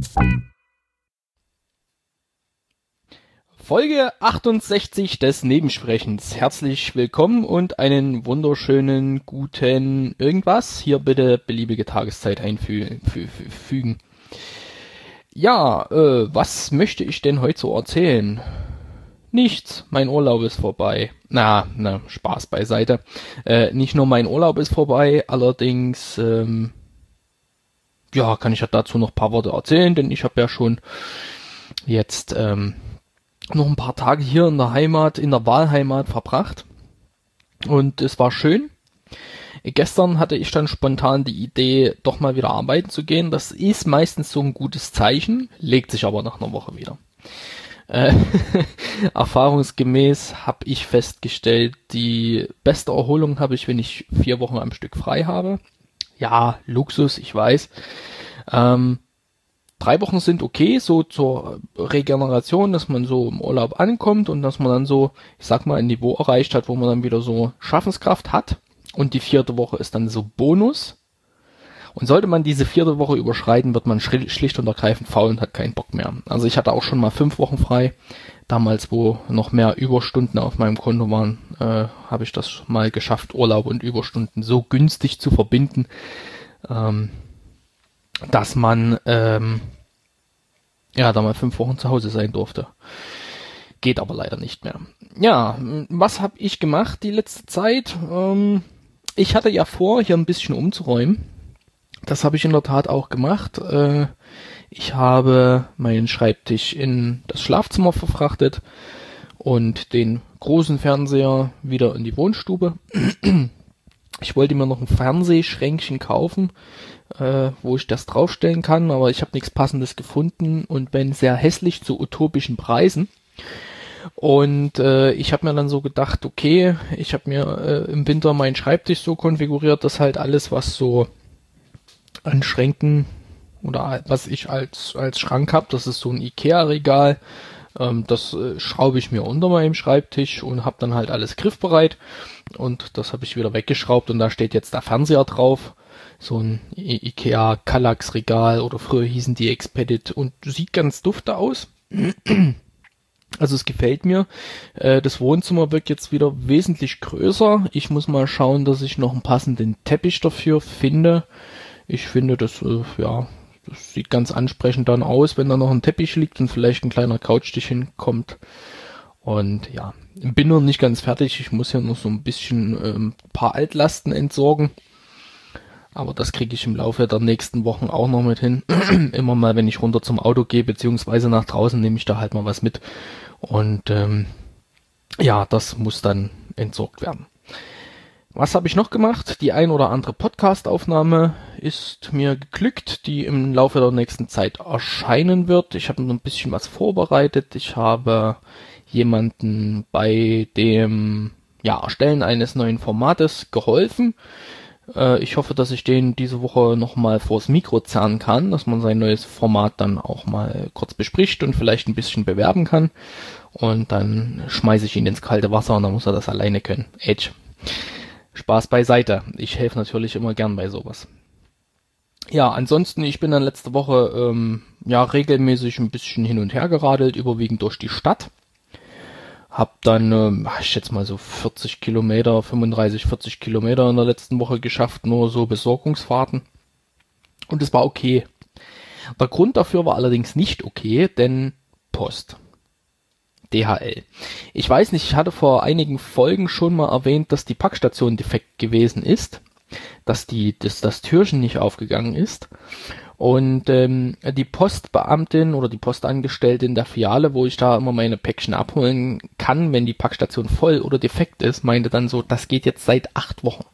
Folge 68 des Nebensprechens. Herzlich willkommen und einen wunderschönen guten irgendwas. Hier bitte beliebige Tageszeit einfügen. Ja, was möchte ich denn heute so erzählen? Nichts. Mein Urlaub ist vorbei. Na, Spaß beiseite. Nicht nur mein Urlaub ist vorbei, allerdings, kann ich ja dazu noch ein paar Worte erzählen, denn ich habe ja schon jetzt, noch ein paar Tage hier in der Heimat, in der Wahlheimat verbracht und es war schön. Gestern hatte ich dann spontan die Idee, doch mal wieder arbeiten zu gehen. Das ist meistens so ein gutes Zeichen, legt sich aber nach einer Woche wieder. Erfahrungsgemäß habe ich festgestellt, die beste Erholung habe ich, wenn ich 4 Wochen am Stück frei habe. Ja, Luxus, ich weiß. 3 Wochen sind okay, so zur Regeneration, dass man so im Urlaub ankommt und dass man dann so, ich sag mal, ein Niveau erreicht hat, wo man dann wieder so Schaffenskraft hat. Und die 4. Woche ist dann so Bonus. Und sollte man diese 4. Woche überschreiten, wird man schlicht und ergreifend faul und hat keinen Bock mehr. Also ich hatte auch schon mal 5 Wochen frei. Damals, wo noch mehr Überstunden auf meinem Konto waren, habe ich das mal geschafft, Urlaub und Überstunden so günstig zu verbinden, dass man da mal 5 Wochen zu Hause sein durfte. Geht aber leider nicht mehr. Ja, was habe ich gemacht die letzte Zeit? Ich hatte ja vor, hier ein bisschen umzuräumen. Das habe ich in der Tat auch gemacht. Ich habe meinen Schreibtisch in das Schlafzimmer verfrachtet und den großen Fernseher wieder in die Wohnstube. Ich wollte mir noch ein Fernsehschränkchen kaufen, wo ich das draufstellen kann, aber ich habe nichts Passendes gefunden und bin sehr hässlich zu utopischen Preisen. Und ich habe mir dann so gedacht, okay, ich habe mir im Winter meinen Schreibtisch so konfiguriert, dass halt alles, was so an Schränken oder was ich als Schrank habe, das ist so ein Ikea-Regal, das schraube ich mir unter meinem Schreibtisch und habe dann halt alles griffbereit und das habe ich wieder weggeschraubt und da steht jetzt der Fernseher drauf, so ein Ikea Kallax Regal oder früher hießen die Expedit und sieht ganz dufte aus. Also es gefällt mir. Das Wohnzimmer wird jetzt wieder wesentlich größer. Ich muss mal schauen, dass ich noch einen passenden Teppich dafür finde. Ich finde, das sieht ganz ansprechend dann aus, wenn da noch ein Teppich liegt und vielleicht ein kleiner Couchtisch hinkommt. Und ja, bin noch nicht ganz fertig. Ich muss ja noch so ein bisschen ein paar Altlasten entsorgen. Aber das kriege ich im Laufe der nächsten Wochen auch noch mit hin. Immer mal, wenn ich runter zum Auto gehe, beziehungsweise nach draußen, nehme ich da halt mal was mit. Und das muss dann entsorgt werden. Was habe ich noch gemacht? Die ein oder andere Podcast-Aufnahme ist mir geglückt, die im Laufe der nächsten Zeit erscheinen wird. Ich habe noch ein bisschen was vorbereitet. Ich habe jemanden bei dem Erstellen eines neuen Formates geholfen. Ich hoffe, dass ich den diese Woche nochmal vors Mikro zerren kann, dass man sein neues Format dann auch mal kurz bespricht und vielleicht ein bisschen bewerben kann. Und dann schmeiße ich ihn ins kalte Wasser und dann muss er das alleine können. Edge. Spaß beiseite. Ich helfe natürlich immer gern bei sowas. Ja, ansonsten, ich bin dann letzte Woche regelmäßig ein bisschen hin und her geradelt, überwiegend durch die Stadt. Hab dann, ich schätze mal so 40 Kilometer, 35, 40 Kilometer in der letzten Woche geschafft, nur so Besorgungsfahrten. Und es war okay. Der Grund dafür war allerdings nicht okay, denn Post. DHL. Ich weiß nicht, ich hatte vor einigen Folgen schon mal erwähnt, dass die Packstation defekt gewesen ist, dass das Türchen nicht aufgegangen ist. Und die Postbeamtin oder die Postangestellte in der Filiale, wo ich da immer meine Päckchen abholen kann, wenn die Packstation voll oder defekt ist, meinte dann so, das geht jetzt seit 8 Wochen.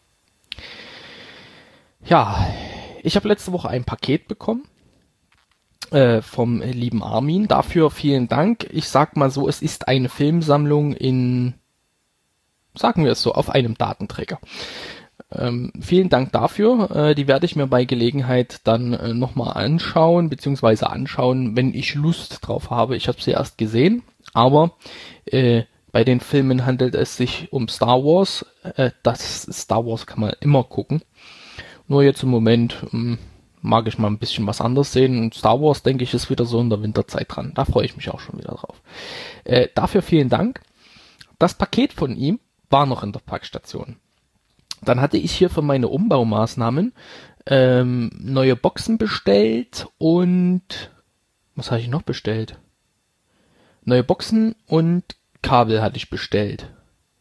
Ja, ich habe letzte Woche ein Paket bekommen vom lieben Armin. Dafür vielen Dank. Ich sag mal so, es ist eine Filmsammlung sagen wir es so, auf einem Datenträger. Vielen Dank dafür. Die werde ich mir bei Gelegenheit dann nochmal anschauen, wenn ich Lust drauf habe. Ich habe sie erst gesehen, aber bei den Filmen handelt es sich um Star Wars. Das Star Wars kann man immer gucken. Nur jetzt im Moment mag ich mal ein bisschen was anderes sehen. Und Star Wars, denke ich, ist wieder so in der Winterzeit dran. Da freue ich mich auch schon wieder drauf. Dafür vielen Dank. Das Paket von ihm war noch in der Packstation. Dann hatte ich hier für meine Umbaumaßnahmen neue Boxen bestellt und was habe ich noch bestellt? Neue Boxen und Kabel hatte ich bestellt.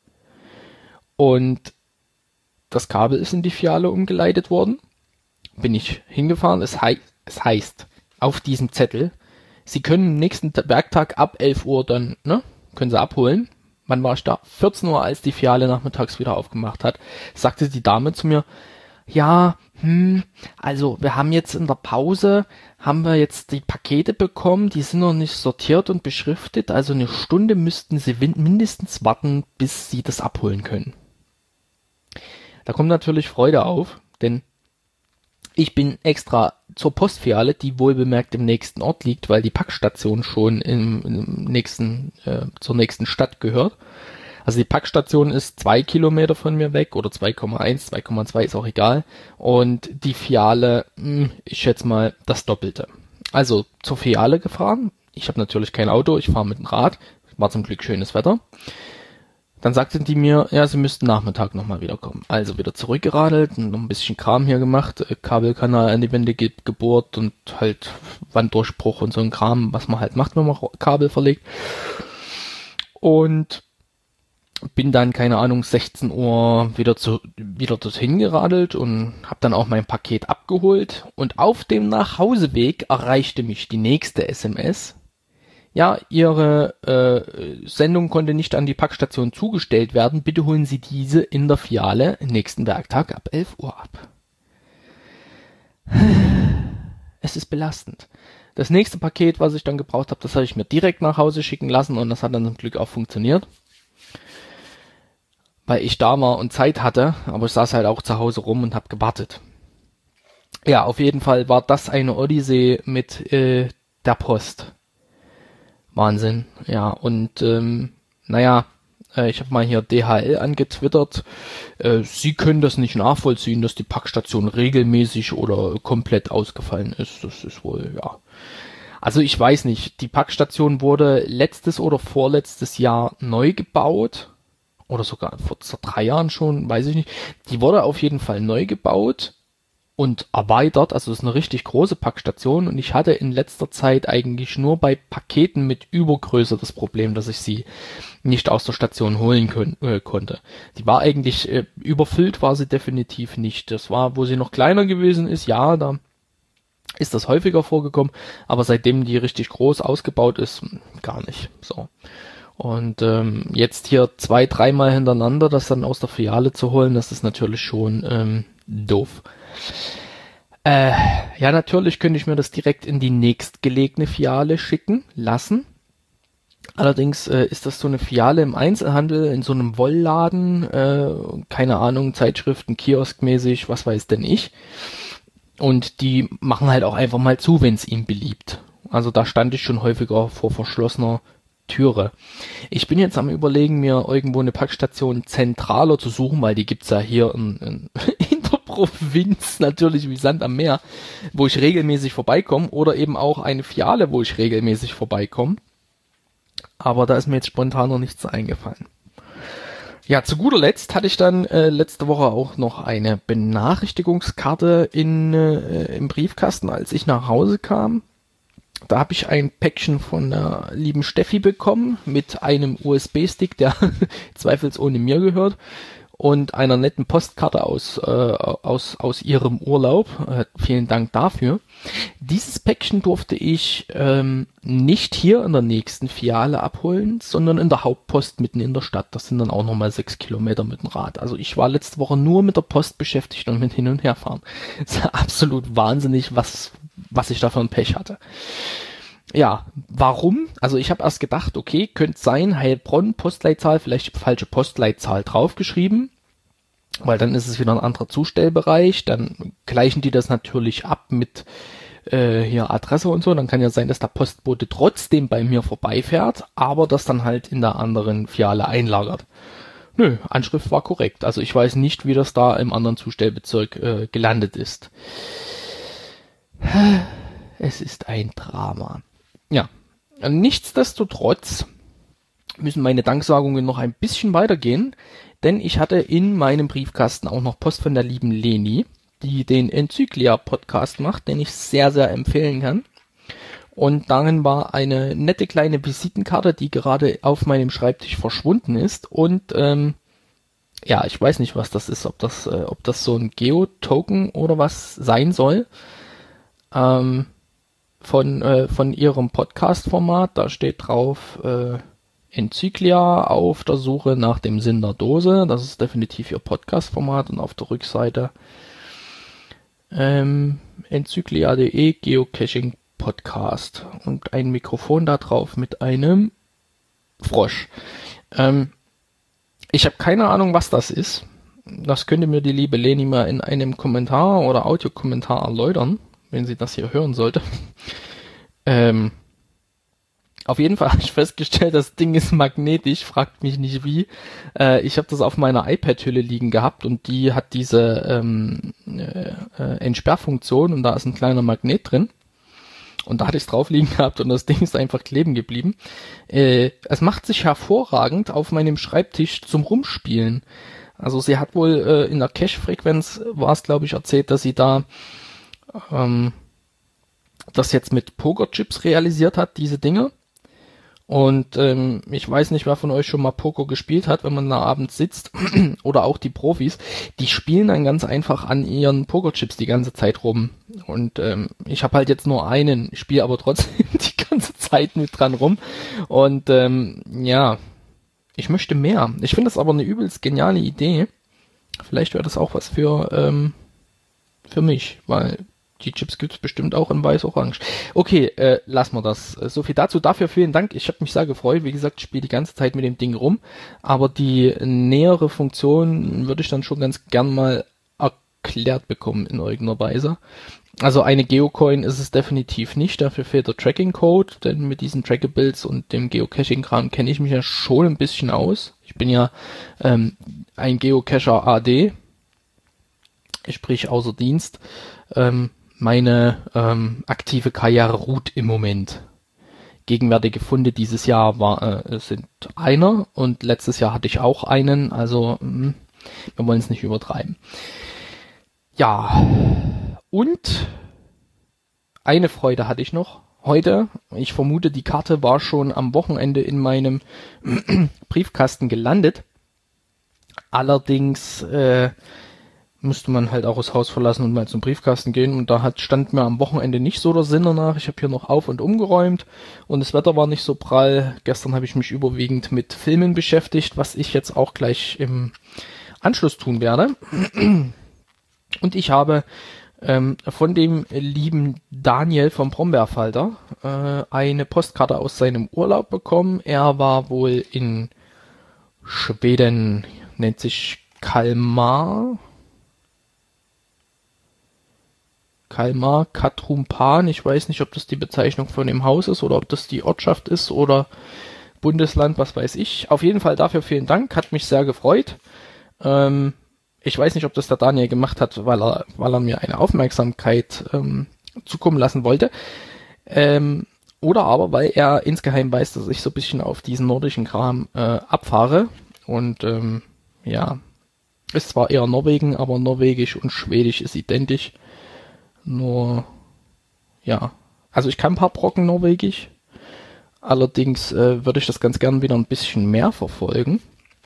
Und das Kabel ist in die Filiale umgeleitet worden. Bin ich hingefahren. Es heißt auf diesem Zettel, Sie können nächsten Werktag ab 11 Uhr dann, können Sie abholen. Wann war ich da? 14 Uhr, als die Filiale nachmittags wieder aufgemacht hat, sagte die Dame zu mir, ja, also wir haben jetzt in der Pause, haben wir jetzt die Pakete bekommen, die sind noch nicht sortiert und beschriftet, also eine Stunde müssten Sie mindestens warten, bis Sie das abholen können. Da kommt natürlich Freude auf, denn ich bin extra zur Postfiliale, die wohlbemerkt im nächsten Ort liegt, weil die Packstation schon zur nächsten Stadt gehört. Also die Packstation ist 2 Kilometer von mir weg oder 2,1, 2,2 ist auch egal. Und die Filiale, ich schätze mal, das Doppelte. Also zur Filiale gefahren. Ich habe natürlich kein Auto, ich fahre mit dem Rad. War zum Glück schönes Wetter. Dann sagten die mir, ja, sie müssten Nachmittag nochmal wiederkommen. Also wieder zurückgeradelt, noch ein bisschen Kram hier gemacht, Kabelkanal an die Wände gebohrt und halt Wanddurchbruch und so ein Kram, was man halt macht, wenn man Kabel verlegt. Und bin dann, keine Ahnung, 16 Uhr wieder dorthin geradelt und habe dann auch mein Paket abgeholt. Und auf dem Nachhauseweg erreichte mich die nächste SMS. Ja, Ihre Sendung konnte nicht an die Packstation zugestellt werden. Bitte holen Sie diese in der Filiale nächsten Werktag ab 11 Uhr ab. Es ist belastend. Das nächste Paket, was ich dann gebraucht habe, das habe ich mir direkt nach Hause schicken lassen und das hat dann zum Glück auch funktioniert. Weil ich da war und Zeit hatte, aber ich saß halt auch zu Hause rum und habe gewartet. Ja, auf jeden Fall war das eine Odyssee mit der Post. Wahnsinn, ja, und ich habe mal hier DHL angetwittert, sie können das nicht nachvollziehen, dass die Packstation regelmäßig oder komplett ausgefallen ist. Das ist wohl, ja. Also ich weiß nicht, die Packstation wurde letztes oder vorletztes Jahr neu gebaut, oder sogar vor 3 Jahren schon, weiß ich nicht. Die wurde auf jeden Fall neu gebaut und erweitert, also es ist eine richtig große Packstation und ich hatte in letzter Zeit eigentlich nur bei Paketen mit Übergröße das Problem, dass ich sie nicht aus der Station holen konnte. Die war eigentlich überfüllt, war sie definitiv nicht. Das war, wo sie noch kleiner gewesen ist, ja, da ist das häufiger vorgekommen, aber seitdem die richtig groß ausgebaut ist, gar nicht. So. Und jetzt hier 2-3 Mal hintereinander das dann aus der Filiale zu holen, das ist natürlich schon doof. Ja, natürlich könnte ich mir das direkt in die nächstgelegene Filiale schicken lassen. Allerdings ist das so eine Filiale im Einzelhandel, in so einem Wollladen, keine Ahnung, Zeitschriften, Kioskmäßig, was weiß denn ich. Und die machen halt auch einfach mal zu, wenn es ihnen beliebt. Also da stand ich schon häufiger vor verschlossener Türe. Ich bin jetzt am Überlegen, mir irgendwo eine Packstation zentraler zu suchen, weil die gibt's ja hier in der Provinz natürlich wie Sand am Meer, wo ich regelmäßig vorbeikomme, oder eben auch eine Filiale, wo ich regelmäßig vorbeikomme. Aber da ist mir jetzt spontan noch nichts eingefallen. Ja, zu guter Letzt hatte ich dann letzte Woche auch noch eine Benachrichtigungskarte im Briefkasten, als ich nach Hause kam. Da habe ich ein Päckchen von der lieben Steffi bekommen mit einem USB-Stick, der zweifelsohne mir gehört, und einer netten Postkarte aus ihrem Urlaub. Vielen Dank dafür. Dieses Päckchen durfte ich nicht hier in der nächsten Filiale abholen, sondern in der Hauptpost mitten in der Stadt. Das sind dann auch nochmal 6 Kilometer mit dem Rad. Also ich war letzte Woche nur mit der Post beschäftigt und mit Hin- und Herfahren. Das ist absolut wahnsinnig, was ich da für ein Pech hatte. Ja, warum? Also ich habe erst gedacht, okay, könnte sein, Heilbronn, Postleitzahl, vielleicht die falsche Postleitzahl draufgeschrieben, weil dann ist es wieder ein anderer Zustellbereich, dann gleichen die das natürlich ab mit hier Adresse und so, dann kann ja sein, dass der Postbote trotzdem bei mir vorbeifährt, aber das dann halt in der anderen Filiale einlagert. Nö, Anschrift war korrekt, also ich weiß nicht, wie das da im anderen Zustellbezirk gelandet ist. Es ist ein Drama. Ja, nichtsdestotrotz müssen meine Danksagungen noch ein bisschen weitergehen, denn ich hatte in meinem Briefkasten auch noch Post von der lieben Leni, die den Enzyklia-Podcast macht, den ich sehr, sehr empfehlen kann. Und darin war eine nette kleine Visitenkarte, die gerade auf meinem Schreibtisch verschwunden ist. Und ja, ich weiß nicht, was das ist, ob das so ein Geo-Token oder was sein soll. Von ihrem Podcast-Format. Da steht drauf Enzyklia auf der Suche nach dem Sinn der Dose. Das ist definitiv ihr Podcast-Format. Und auf der Rückseite enzyklia.de Geocaching Podcast und ein Mikrofon da drauf mit einem Frosch. Ich habe keine Ahnung, was das ist. Das könnte mir die liebe Leni mal in einem Kommentar oder Audiokommentar erläutern, wenn sie das hier hören sollte. Auf jeden Fall habe ich festgestellt, das Ding ist magnetisch, fragt mich nicht wie. Ich habe das auf meiner iPad-Hülle liegen gehabt und die hat diese Entsperrfunktion und da ist ein kleiner Magnet drin. Und da hatte ich es drauf liegen gehabt und das Ding ist einfach kleben geblieben. Es macht sich hervorragend auf meinem Schreibtisch zum Rumspielen. Also sie hat wohl in der Cache-Frequenz, war es glaube ich, erzählt, dass sie da das jetzt mit Pokerchips realisiert hat, diese Dinge. Und ich weiß nicht, wer von euch schon mal Poker gespielt hat, wenn man da abends sitzt, oder auch die Profis, die spielen dann ganz einfach an ihren Pokerchips die ganze Zeit rum. Und ich habe halt jetzt nur einen, spiele aber trotzdem die ganze Zeit mit dran rum. Und ja, ich möchte mehr. Ich finde das aber eine übelst geniale Idee. Vielleicht wäre das auch was für mich, weil die Chips gibt's bestimmt auch in weiß-orange. Okay, lassen wir das. So viel dazu. Dafür vielen Dank. Ich habe mich sehr gefreut. Wie gesagt, ich spiele die ganze Zeit mit dem Ding rum. Aber die nähere Funktion würde ich dann schon ganz gern mal erklärt bekommen in irgendeiner Weise. Also eine Geocoin ist es definitiv nicht. Dafür fehlt der Tracking-Code. Denn mit diesen Trackables und dem Geocaching-Kram kenne ich mich ja schon ein bisschen aus. Ich bin ja ein Geocacher AD. Sprich außer Dienst. Meine aktive Karriere ruht im Moment. Gegenwärtige Funde dieses Jahr sind einer und letztes Jahr hatte ich auch einen, also wir wollen es nicht übertreiben. Ja, und eine Freude hatte ich noch heute. Ich vermute, die Karte war schon am Wochenende in meinem Briefkasten gelandet. Allerdings müsste man halt auch das Haus verlassen und mal zum Briefkasten gehen. Und da stand mir am Wochenende nicht so der Sinn danach. Ich habe hier noch auf- und umgeräumt und das Wetter war nicht so prall. Gestern habe ich mich überwiegend mit Filmen beschäftigt, was ich jetzt auch gleich im Anschluss tun werde. Und ich habe von dem lieben Daniel vom Brombeerfalter eine Postkarte aus seinem Urlaub bekommen. Er war wohl in Schweden, nennt sich Kalmar, Katrumpan, ich weiß nicht, ob das die Bezeichnung von dem Haus ist oder ob das die Ortschaft ist oder Bundesland, was weiß ich. Auf jeden Fall dafür vielen Dank, hat mich sehr gefreut. Ich weiß nicht, ob das der Daniel gemacht hat, weil er mir eine Aufmerksamkeit zukommen lassen wollte. Oder aber, weil er insgeheim weiß, dass ich so ein bisschen auf diesen nordischen Kram abfahre. Und ja, ist zwar eher Norwegen, aber Norwegisch und Schwedisch ist identisch. Nur, ja, also ich kann ein paar Brocken Norwegisch, allerdings würde ich das ganz gern wieder ein bisschen mehr verfolgen.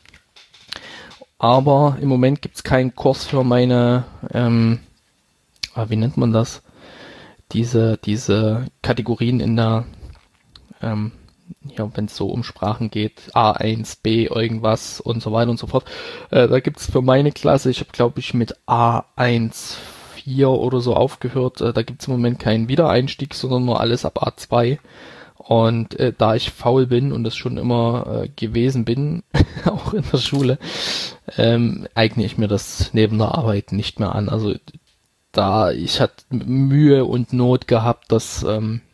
Aber im Moment gibt es keinen Kurs für meine, wie nennt man das? Diese Kategorien in der, ja, wenn es so um Sprachen geht, A1, B, irgendwas und so weiter und so fort. Da gibt es für meine Klasse, ich habe glaube ich mit A1 4 oder so aufgehört. Da gibt es im Moment keinen Wiedereinstieg, sondern nur alles ab A2. Und da ich faul bin und das schon immer gewesen bin, auch in der Schule, eigne ich mir das neben der Arbeit nicht mehr an. Also ich hatte Mühe und Not gehabt, das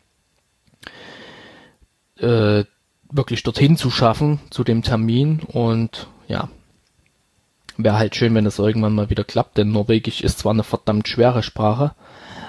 wirklich dorthin zu schaffen, zu dem Termin. Und ja, wäre halt schön, wenn es irgendwann mal wieder klappt, denn Norwegisch ist zwar eine verdammt schwere Sprache,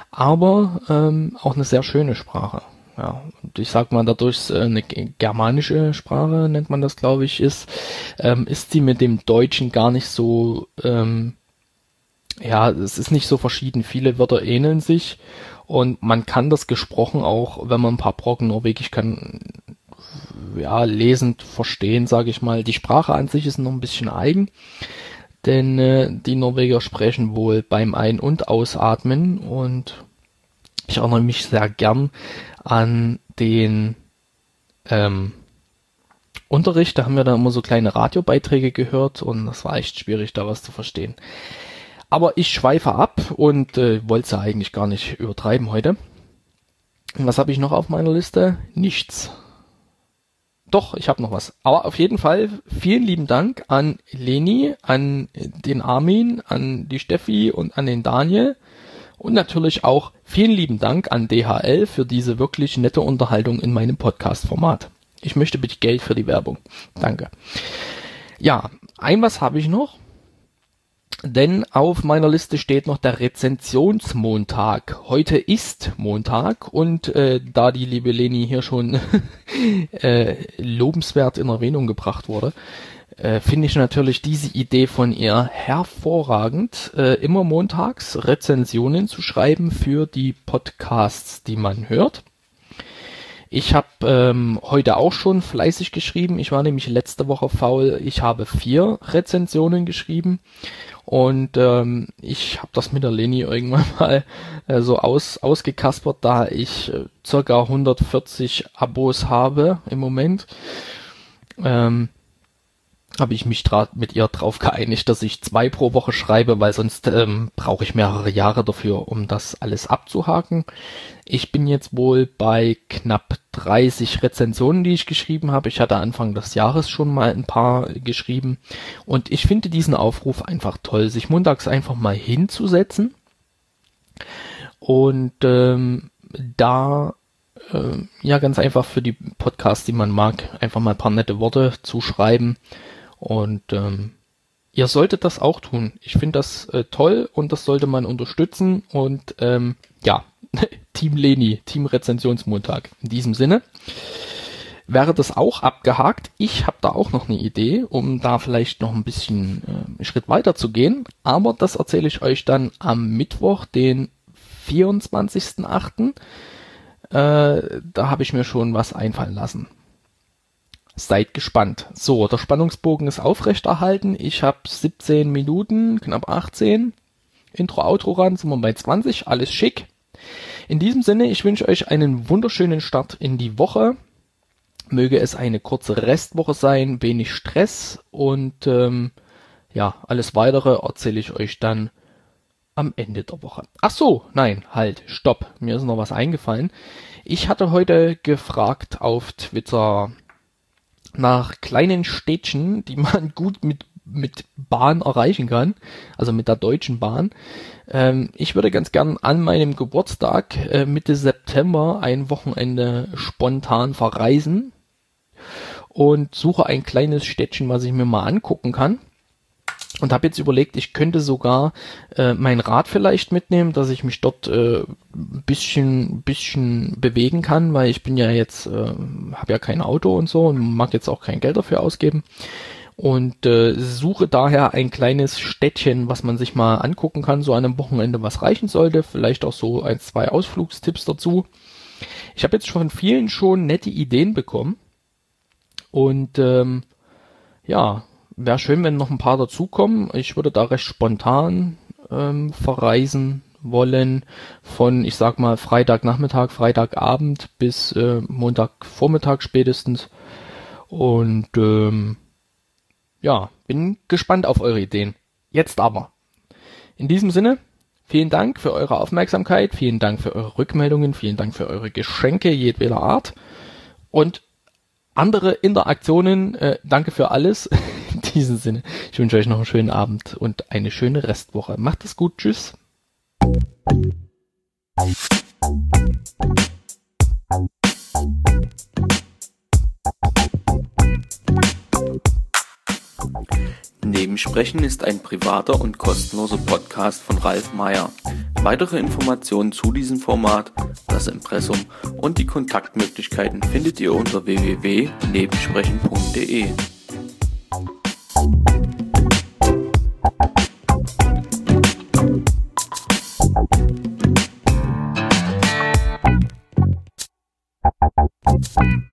aber auch eine sehr schöne Sprache. Ja, und ich sag mal, dadurch eine germanische Sprache, nennt man das, glaube ich, ist sie mit dem Deutschen gar nicht so, ja, es ist nicht so verschieden. Viele Wörter ähneln sich und man kann das gesprochen auch, wenn man ein paar Brocken Norwegisch kann, ja, lesend verstehen, sage ich mal. Die Sprache an sich ist noch ein bisschen eigen, denn die Norweger sprechen wohl beim Ein- und Ausatmen und ich erinnere mich sehr gern an den Unterricht, da haben wir dann immer so kleine Radiobeiträge gehört und das war echt schwierig, da was zu verstehen. Aber ich schweife ab und wollte es ja eigentlich gar nicht übertreiben heute. Und was habe ich noch auf meiner Liste? Nichts. Doch, ich habe noch was. Aber auf jeden Fall vielen lieben Dank an Leni, an den Armin, an die Steffi und an den Daniel. Und natürlich auch vielen lieben Dank an DHL für diese wirklich nette Unterhaltung in meinem Podcast-Format. Ich möchte bitte Geld für die Werbung. Danke. Ja, was habe ich noch. Denn auf meiner Liste steht noch der Rezensionsmontag. Heute ist Montag und da die liebe Leni hier schon lobenswert in Erwähnung gebracht wurde, finde ich natürlich diese Idee von ihr hervorragend, immer montags Rezensionen zu schreiben für die Podcasts, die man hört. Ich habe heute auch schon fleißig geschrieben. Ich war nämlich letzte Woche faul. Ich habe 4 Rezensionen geschrieben. Und ich habe das mit der Leni irgendwann mal so ausgekaspert, da ich circa 140 Abos habe im Moment. Habe ich mich mit ihr drauf geeinigt, dass ich 2 pro Woche schreibe, weil sonst brauche ich mehrere Jahre dafür, um das alles abzuhaken. Ich bin jetzt wohl bei knapp 30 Rezensionen, die ich geschrieben habe. Ich hatte Anfang des Jahres schon mal ein paar geschrieben und ich finde diesen Aufruf einfach toll, sich montags einfach mal hinzusetzen und ja ganz einfach für die Podcasts, die man mag, einfach mal ein paar nette Worte zu schreiben. Und ihr solltet das auch tun. Ich finde das toll und das sollte man unterstützen. Und ja, Team Leni, Team Rezensionsmontag. In diesem Sinne wäre das auch abgehakt. Ich habe da auch noch eine Idee, um da vielleicht noch ein bisschen einen Schritt weiter zu gehen. Aber das erzähle ich euch dann am Mittwoch, den 24.08. Da habe ich mir schon was einfallen lassen. Seid gespannt. So, der Spannungsbogen ist aufrechterhalten. Ich habe 17 Minuten, knapp 18. Intro, Outro ran, sind wir bei 20. Alles schick. In diesem Sinne, ich wünsche euch einen wunderschönen Start in die Woche. Möge es eine kurze Restwoche sein, wenig Stress und ja, alles Weitere erzähle ich euch dann am Ende der Woche. Ach so, nein, halt, stopp. Mir ist noch was eingefallen. Ich hatte heute gefragt auf Twitter nach kleinen Städtchen, die man gut mit Bahn erreichen kann, also mit der Deutschen Bahn. Ich würde ganz gern an meinem Geburtstag Mitte September ein Wochenende spontan verreisen und suche ein kleines Städtchen, was ich mir mal angucken kann. Und habe jetzt überlegt, ich könnte sogar mein Rad vielleicht mitnehmen, dass ich mich dort ein bisschen bewegen kann, weil ich bin ja jetzt, habe ja kein Auto und so und mag jetzt auch kein Geld dafür ausgeben. Und suche daher ein kleines Städtchen, was man sich mal angucken kann, so an einem Wochenende, was reichen sollte. Vielleicht auch so 1, 2 Ausflugstipps dazu. Ich habe jetzt von vielen schon nette Ideen bekommen. Und ja, wäre schön, wenn noch ein paar dazukommen. Ich würde da recht spontan verreisen wollen. Von, ich sag mal, Freitagnachmittag, Freitagabend bis Montagvormittag spätestens. Und ja, bin gespannt auf eure Ideen. Jetzt aber. In diesem Sinne, vielen Dank für eure Aufmerksamkeit, vielen Dank für eure Rückmeldungen, vielen Dank für eure Geschenke jedweder Art und andere Interaktionen. Danke für alles. In diesem Sinne, ich wünsche euch noch einen schönen Abend und eine schöne Restwoche. Macht es gut. Tschüss. Nebensprechen ist ein privater und kostenloser Podcast von Ralf Meyer. Weitere Informationen zu diesem Format, das Impressum und die Kontaktmöglichkeiten findet ihr unter www.nebensprechen.de.